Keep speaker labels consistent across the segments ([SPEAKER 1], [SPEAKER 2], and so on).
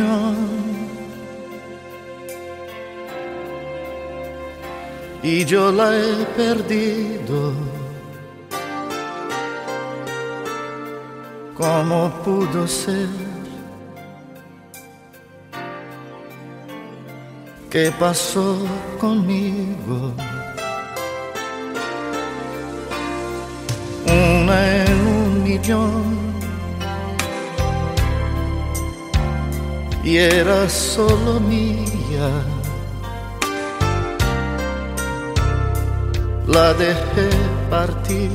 [SPEAKER 1] millón y yo la he perdido. ¿Cómo pudo ser? ¿Qué pasó conmigo? Una en un millón y era solo mía. La dejé partir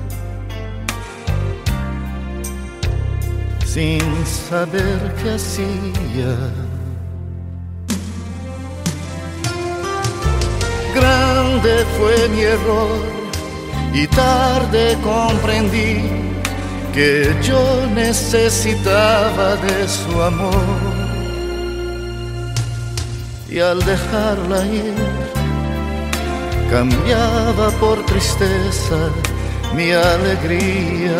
[SPEAKER 1] sin saber qué hacía. Grande fue mi error y tarde comprendí que yo necesitaba de su amor. Y al dejarla ir, cambiaba por tristeza mi alegría.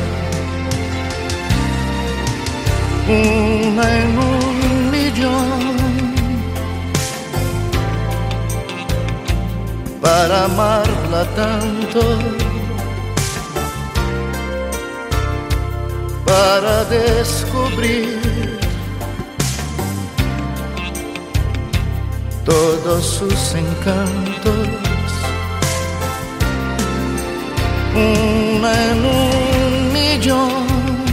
[SPEAKER 1] Una en un millón para amarla tanto, para descubrir todos sus encantos. Una en un millón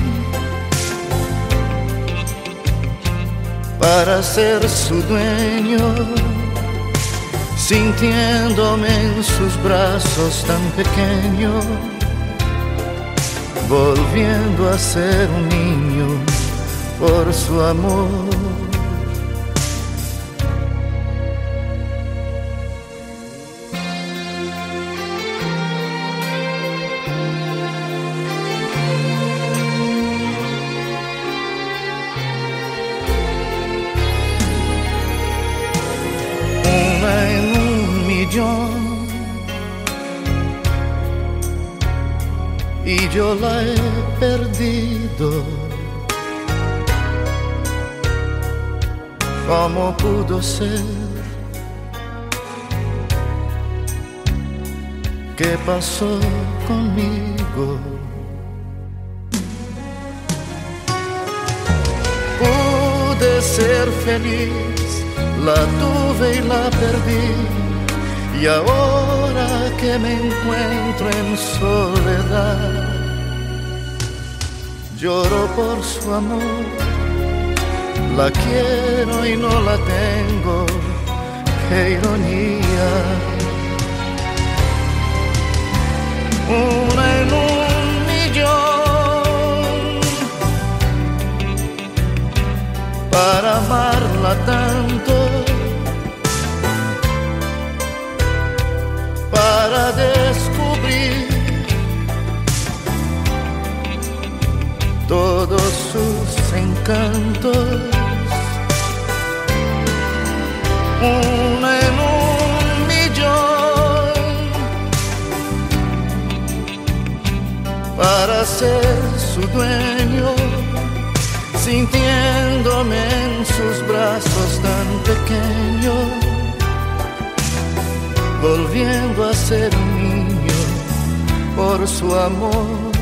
[SPEAKER 1] para ser su dueño, sintiéndome en sus brazos tan pequeño, volviendo a ser un niño por su amor. Y yo la he perdido. ¿Cómo pudo ser? ¿Qué pasó conmigo? Pude ser feliz, la tuve y la perdí. Y ahora que me encuentro en soledad, lloro por su amor. La quiero y no la tengo, qué ironía. Una en un millón para amarla tanto, para descubrir todos sus encantos. Una en un millón para ser su dueño, sintiéndome en sus brazos tan pequeño, volviendo a ser un niño por su amor.